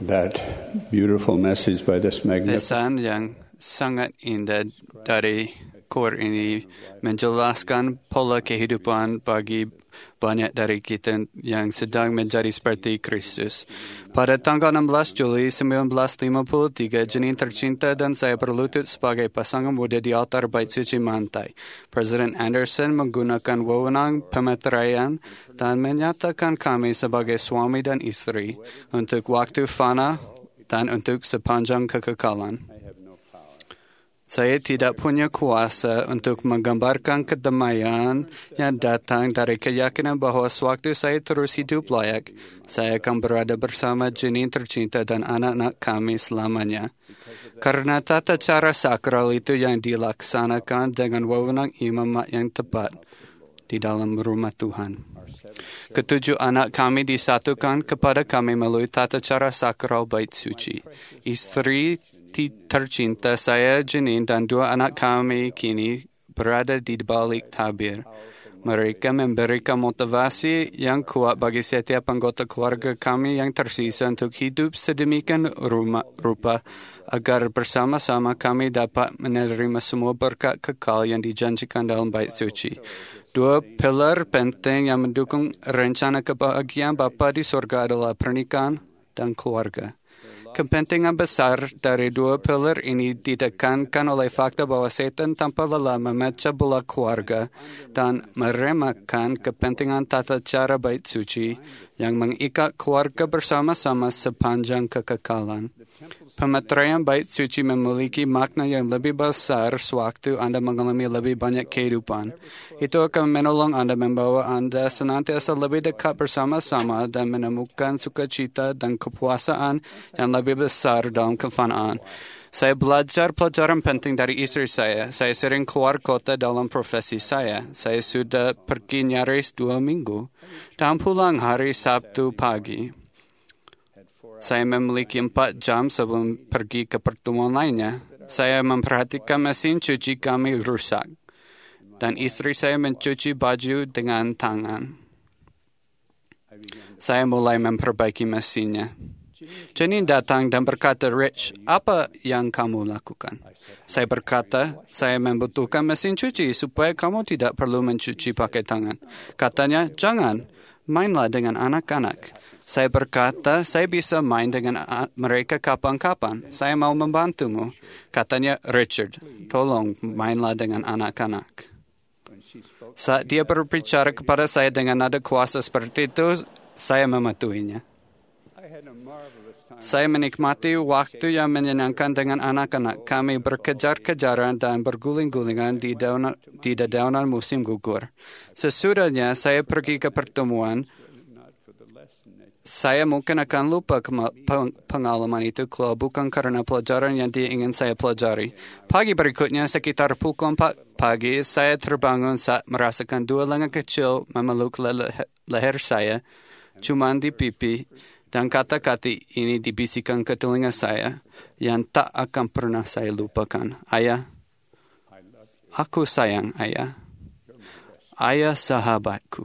that beautiful message by this magnificent Pesan yang sangat indah dari kor ini menjelaskan pola kehidupan bagi banyak dari kita yang sedang menjadi seperti Kristus. Pada tanggal 16 Juli 1953, Jenin tercinta dan saya berlutut sebagai pasangan muda di altar Bait Suci Mantai. Presiden Anderson menggunakan wewenang pemeteraian dan menyatakan kami sebagai suami dan istri untuk waktu fana dan untuk sepanjang kekekalan. Saya tidak punya kuasa untuk menggambarkan kedamaian yang datang dari keyakinan bahwa sewaktu saya terus hidup layak, saya akan berada bersama Jenin tercinta dan anak-anak kami selamanya. Karena tata cara sakral itu yang dilaksanakan dengan wewenang imam yang tepat di dalam rumah Tuhan. Ketujuh anak kami disatukan kepada kami melalui tata cara sakral Bait Suci. Istri tercinta saya, Jenin, dan dua anak kami kini berada di balik tabir. Mereka memberikan motivasi yang kuat bagi setiap anggota keluarga kami yang tersisa untuk hidup sedemikian rupa agar bersama-sama kami dapat menerima semua berkat kekal yang dijanjikan dalam Bait Suci. Dua pilar penting yang mendukung rencana kebahagiaan Bapa di surga adalah pernikahan dan keluarga. Kepentingan besar dari dua pilar ini ditekankan oleh fakta bahwa setan tanpa lelah memecah belah keluarga dan meremehkan kepentingan tata cara Bait Suci yang mengikat keluarga bersama-sama sepanjang kekekalan. Pemeteraian Bait Suci memiliki makna yang lebih besar sewaktu Anda mengalami lebih banyak kehidupan. Itu akan menolong Anda membawa Anda senantiasa lebih dekat bersama-sama dan menemukan sukacita dan kepuasaan yang lebih besar dalam kefanaan. Saya belajar pelajaran penting dari istri saya. Saya sering keluar kota dalam profesi saya. Saya sudah pergi nyaris 2 minggu dan pulang hari Sabtu pagi. Saya memiliki 4 jam sebelum pergi ke pertemuan lainnya. Saya memperhatikan mesin cuci kami rusak. Dan istri saya mencuci baju dengan tangan. Saya mulai memperbaiki mesinnya. Jenin datang dan berkata, "Rich, apa yang kamu lakukan?" Saya berkata, "Saya membutuhkan mesin cuci supaya kamu tidak perlu mencuci pakai tangan." Katanya, "Jangan, mainlah dengan anak-anak." Saya berkata, "Saya bisa main dengan mereka kapan-kapan. Saya mau membantumu." Katanya, "Richard, tolong mainlah dengan anak-anak." Saat dia berbicara kepada saya dengan nada kuasa seperti itu, saya mematuhinya. Saya menikmati waktu yang menyenangkan dengan anak-anak. Kami berkejar-kejaran dan berguling-gulingan di dedaunan musim gugur. Sesudahnya saya pergi ke pertemuan, saya mungkin akan lupa pengalaman itu kalau bukan karena pelajaran yang dia ingin saya pelajari. Pagi berikutnya, sekitar pukul 4 pagi, saya terbangun saat merasakan 2 lengan kecil memeluk leher saya, cuma di pipi, dan kata-kata ini dibisikkan ke telinga saya yang tak akan pernah saya lupakan. "Ayah, aku sayang Ayah. Ayah sahabatku."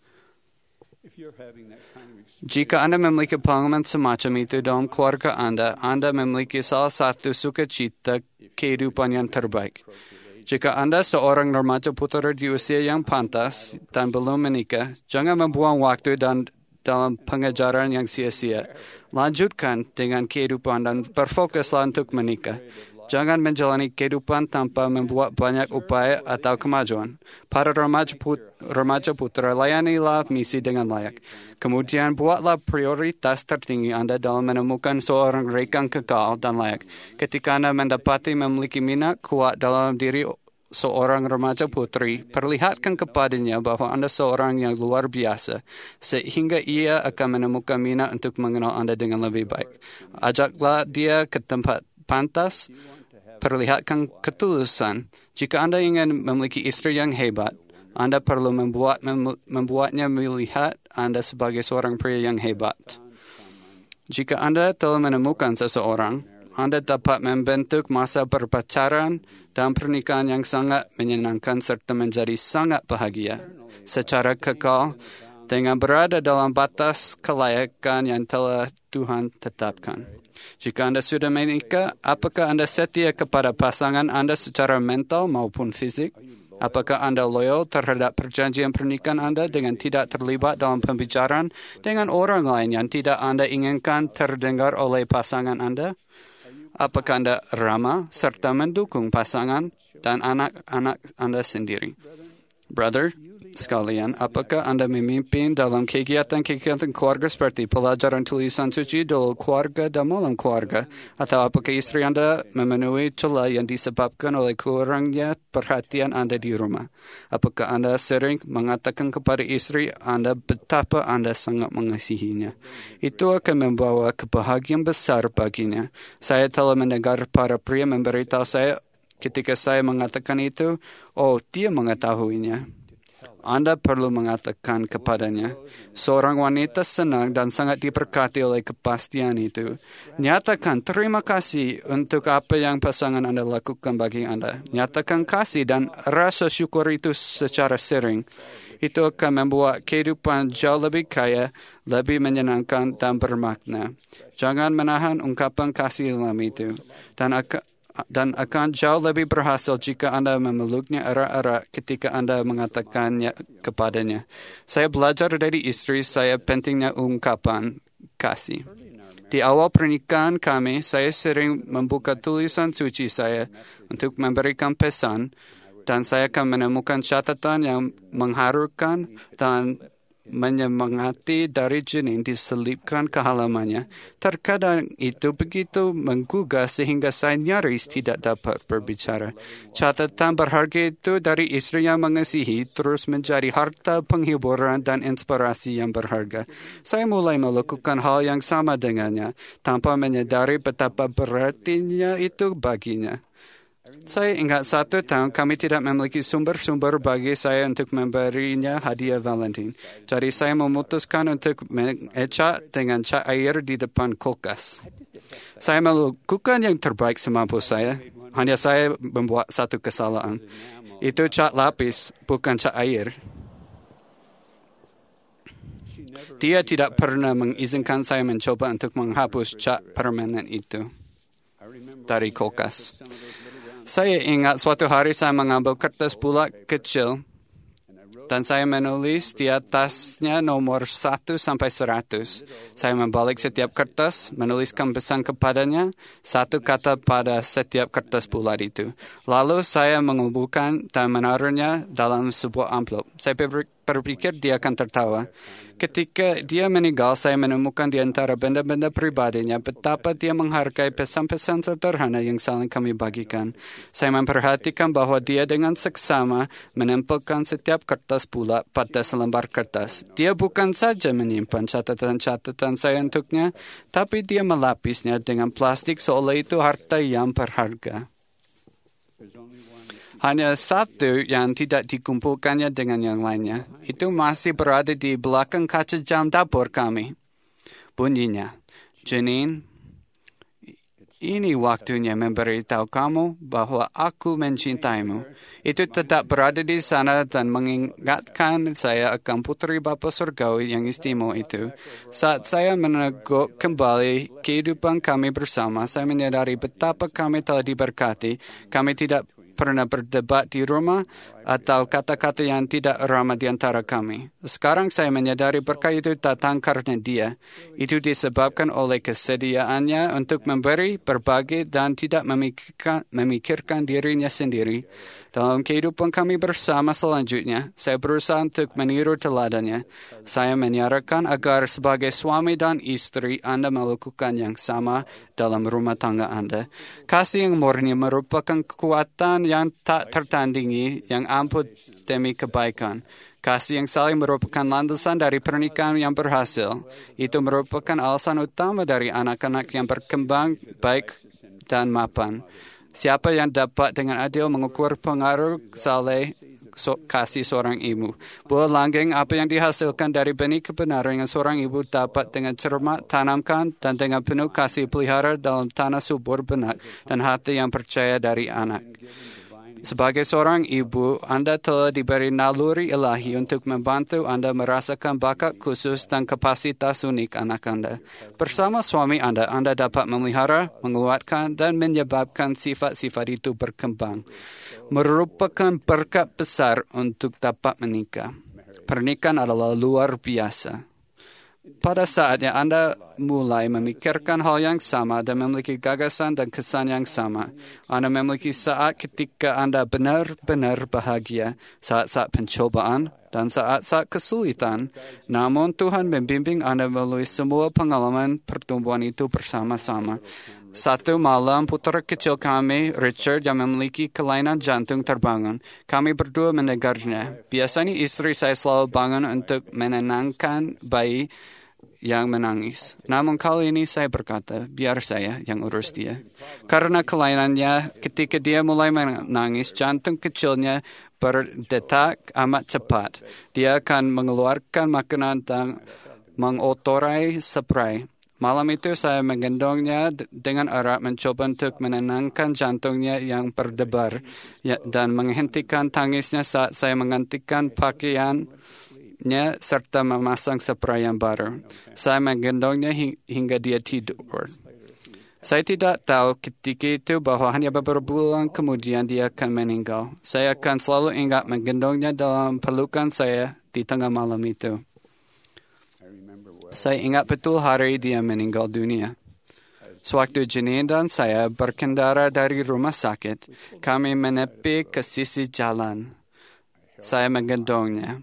Jika Anda memiliki pengalaman semacam itu dalam keluarga Anda memiliki salah satu sukacita kehidupan yang terbaik. Jika Anda seorang remaja putera di usia yang pantas dan belum menikah, jangan membuang waktu dalam pengejaran yang sia-sia. Lanjutkan dengan kehidupan dan berfokuslah untuk menikah. Jangan menjalani kehidupan tanpa membuat banyak upaya atau kemajuan. Para remaja putra, layanilah misi dengan layak. Kemudian buatlah prioritas tertinggi Anda dalam menemukan seorang rekan kekal dan layak. Ketika Anda mendapati memiliki minat kuat dalam diri seorang remaja putri, perlihatkan kepadanya bahwa Anda seorang yang luar biasa, sehingga ia akan menemukan minat untuk mengenal Anda dengan lebih baik. Ajaklah dia ke tempat pantas, perlihatkan ketulusan. Jika Anda ingin memiliki istri yang hebat, Anda perlu membuatnya melihat Anda sebagai seorang pria yang hebat. Jika Anda telah menemukan seseorang, Anda dapat membentuk masa berpacaran dan pernikahan yang sangat menyenangkan serta menjadi sangat bahagia. Secara kekal, dengan berada dalam batas kelayakan yang telah Tuhan tetapkan. Jika Anda sudah menikah, apakah Anda setia kepada pasangan Anda secara mental maupun fisik? Apakah Anda loyal terhadap perjanjian pernikahan Anda dengan tidak terlibat dalam pembicaraan dengan orang lain yang tidak Anda inginkan terdengar oleh pasangan Anda? Apakah Anda ramah serta mendukung pasangan dan anak-anak Anda sendiri? Brother, sekalian, apakah Anda memimpin dalam kegiatan-kegiatan keluarga seperti pelajaran tulisan suci dalam keluarga dan malam keluarga? Atau apakah istri Anda memenuhi celah yang disebabkan oleh kurangnya perhatian Anda di rumah? Apakah Anda sering mengatakan kepada istri Anda betapa Anda sangat mengasihinya? Itu akan membawa kebahagiaan besar baginya. Saya telah mendengar para pria memberitahu saya ketika saya mengatakan itu, dia mengetahuinya. Anda perlu mengatakan kepadanya, seorang wanita senang dan sangat diberkati oleh kepastian itu. Nyatakan terima kasih untuk apa yang pasangan Anda lakukan bagi Anda. Nyatakan kasih dan rasa syukur itu secara sering. Itu akan membuat kehidupan jauh lebih kaya, lebih menyenangkan dan bermakna. Jangan menahan ungkapan kasih dalam itu. Dan akan jauh lebih berhasil jika Anda memeluknya erat-erat ketika Anda mengatakannya kepadanya. Saya belajar dari istri saya pentingnya ungkapan kasih. Di awal pernikahan kami, saya sering membuka tulisan suci saya untuk memberikan pesan, dan saya akan menemukan catatan yang mengharukan dan menyemangati dari jenin diselipkan ke halamannya. Terkadang itu begitu menggugah sehingga saya nyaris tidak dapat berbicara. Catatan berharga itu dari istri yang mengasihi terus menjadi harta penghiburan dan inspirasi yang berharga. Saya mulai melakukan hal yang sama dengannya, tanpa menyadari betapa berartinya itu baginya. Saya ingat 1 tahun kami tidak memiliki sumber-sumber bagi saya untuk memberinya hadiah Valentine. Jadi saya memutuskan untuk mengecat dengan cat air di depan kulkas. Saya melakukan yang terbaik semampu saya. Hanya saya membuat satu kesalahan. Itu cat lapis, bukan cat air. Dia tidak pernah mengizinkan saya mencoba untuk menghapus cat permanen itu dari kulkas. Saya ingat suatu hari saya mengambil kertas bulat kecil dan saya menulis di atasnya nomor 1 sampai 100. Saya membalik setiap kertas, menuliskan pesan kepadanya, 1 kata pada setiap kertas bulat itu. Lalu saya mengumpulkan dan menaruhnya dalam sebuah amplop. Saya berpikir dia akan tertawa. Ketika dia meninggal, saya menemukan di antara benda-benda pribadinya betapa dia menghargai pesan-pesan sederhana yang saling kami bagikan. Saya memperhatikan bahwa dia dengan seksama menempelkan setiap kertas bulat pada selembar kertas. Dia bukan saja menyimpan catatan-catatan saya untuknya, tapi dia melapisnya dengan plastik seolah itu harta yang berharga. Hanya 1 yang tidak dikumpulkannya dengan yang lainnya. Itu masih berada di belakang kaca jam dapur kami. Bunyinya, Janine, ini waktunya memberitahu kamu bahwa aku mencintaimu. Itu tetap berada di sana dan mengingatkan saya akan putri Bapa Surgawi yang istimewa itu. Saat saya meneguk kembali kehidupan kami bersama, saya menyadari betapa kami telah diberkati. Kami tidak pernah berdebat di rumah atau kata-kata yang tidak ramah di antara kami. Sekarang saya menyadari berkat itu datang karena dia. Itu disebabkan oleh kesediaannya untuk memberi, berbagi, dan tidak memikirkan dirinya sendiri. Dalam kehidupan kami bersama selanjutnya, saya berusaha untuk meniru teladannya. Saya menyarankan agar sebagai suami dan istri Anda melakukan yang sama dalam rumah tangga Anda. Kasih yang murni merupakan kekuatan yang tak tertandingi, yang ampuh demi kebaikan. Kasih yang saling merupakan landasan dari pernikahan yang berhasil. Itu merupakan alasan utama dari anak-anak yang berkembang baik dan mapan. Siapa yang dapat dengan adil mengukur pengaruh saleh kasih seorang ibu? Buah langgeng apa yang dihasilkan dari benih kebenaran yang seorang ibu dapat dengan cermat tanamkan dan dengan penuh kasih pelihara dalam tanah subur benak dan hati yang percaya dari anak. Sebagai seorang ibu, Anda telah diberi naluri ilahi untuk membantu Anda merasakan bakat khusus dan kapasitas unik anak Anda. Bersama suami Anda dapat memelihara, menguatkan, dan menyebabkan sifat-sifat itu berkembang. Merupakan berkat besar untuk dapat menikah. Pernikahan adalah luar biasa. Pada saatnya Anda mulai memikirkan hal yang sama dan memiliki gagasan dan kesan yang sama, Anda memiliki saat ketika Anda benar-benar bahagia, saat-saat pencobaan dan saat-saat kesulitan. Namun Tuhan membimbing Anda melalui semua pengalaman pertumbuhan itu bersama-sama. Satu malam, putra kecil kami, Richard, yang memiliki kelainan jantung terbangun. Kami berdua mendengarnya. Biasanya istri saya selalu bangun untuk menenangkan bayi yang menangis. Namun kali ini saya berkata, biar saya yang urus dia. Karena kelainannya, ketika dia mulai menangis, jantung kecilnya berdetak amat cepat. Dia akan mengeluarkan makanan dan mengotori spray. Malam itu saya menggendongnya dengan erat mencoba untuk menenangkan jantungnya yang berdebar dan menghentikan tangisnya saat saya menggantikan pakaiannya serta memasang spray yang baru. Saya menggendongnya hingga dia tidur. Saya tidak tahu ketika itu bahwa hanya beberapa bulan kemudian dia akan meninggal. Saya akan selalu ingat menggendongnya dalam pelukan saya di tengah malam itu. Saya ingat betul hari dia meninggal dunia. Sewaktu Jenny dan saya berkendara dari rumah sakit, kami menepi ke sisi jalan. Saya menggendongnya.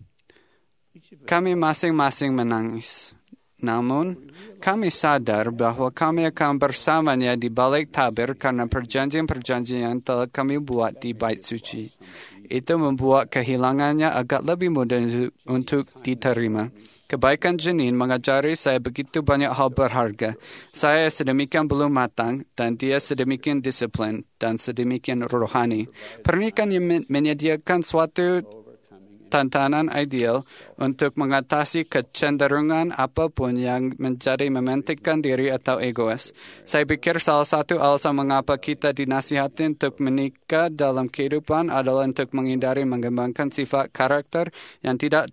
Kami masing-masing menangis. Namun, kami sadar bahwa kami akan bersamanya di balik tabir karena perjanjian-perjanjian yang telah kami buat di Bait Suci. Itu membuat kehilangannya agak lebih mudah untuk diterima. Kebaikan Jenin mengajari saya begitu banyak hal berharga. Saya sedemikian belum matang dan dia sedemikian disiplin dan sedemikian rohani. Pernikahan yang menyediakan suatu tantangan ideal untuk mengatasi kecenderungan apapun yang menjadi mementingkan diri atau egois. Saya pikir salah satu alasan mengapa kita dinasihati untuk menikah dalam kehidupan adalah untuk menghindari mengembangkan sifat karakter yang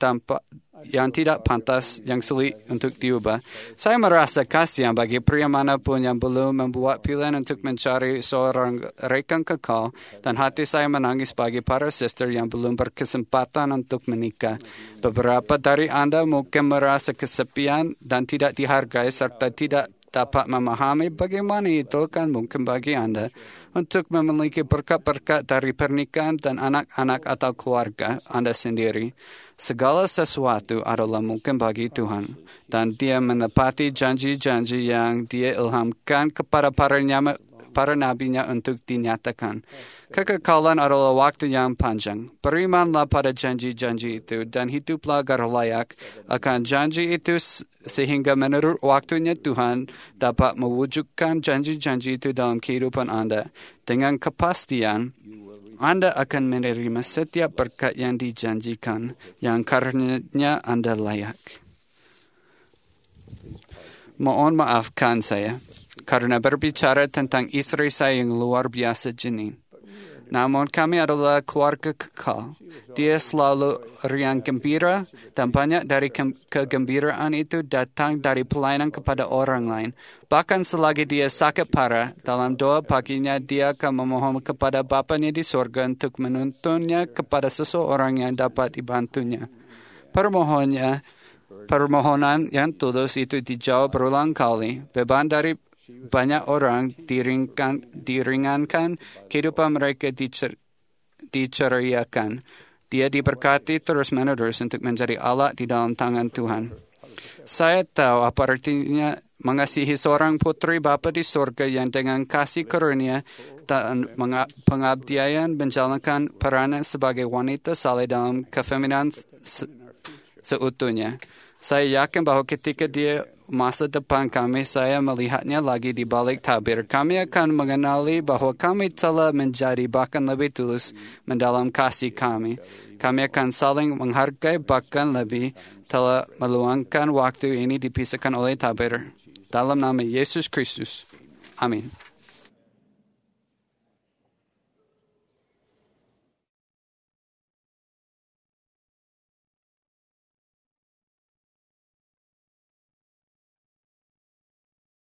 tidak pantas, yang sulit untuk diubah. Saya merasa kasihan bagi pria manapun yang belum membuat pilihan untuk mencari seorang rekan kekal, dan hati saya menangis bagi para suster yang belum berkesempatan untuk menikah. Beberapa dari Anda mungkin merasa kesepian dan tidak dihargai serta tidak dapat memahami bagaimana itu kan mungkin bagi Anda untuk memiliki berkat-berkat dari pernikahan dan anak-anak atau keluarga Anda sendiri. Segala sesuatu adalah mungkin bagi Tuhan, dan Dia menepati janji-janji yang Dia ilhamkan kepada para nabinya untuk dinyatakan. Kekekalan adalah waktu yang panjang. Berimanlah pada janji-janji itu dan hiduplah agar layak akan janji itu sehingga menurut waktunya Tuhan dapat mewujudkan janji-janji itu dalam kehidupan Anda. Dengan kepastian, Anda akan menerima setiap berkat yang dijanjikan, yang karenanya Anda layak. Mohon maafkan saya, karena berbicara tentang istri saya yang luar biasa, Jenny. Namun kami adalah keluarga kekal. Dia selalu riang gembira dan banyak dari kegembiraan itu datang dari pelayanan kepada orang lain. Bahkan selagi dia sakit parah, dalam doa paginya dia akan memohon kepada Bapanya di surga untuk menuntunnya kepada seseorang yang dapat dibantunya. Permohonan yang tulus itu dijawab berulang kali. Beban dari banyak orang diringankan, kehidupan mereka diceriakan. Dia diberkati terus-menerus untuk menjadi alat di dalam tangan Tuhan. Saya tahu apa artinya mengasihi seorang putri Bapa di surga yang dengan kasih karunia dan pengabdian menjalankan peranan sebagai wanita saleh dalam kefeminan seutuhnya. Saya yakin bahwa ketika dia masa depan kami, saya melihatnya lagi di balik tabir. Kami akan mengenali bahwa kami telah menjadi bahkan lebih tulus mendalam kasih kami. Kami akan saling menghargai bahkan lebih telah meluangkan waktu ini dipisahkan oleh tabir. Dalam nama Yesus Kristus. Amin.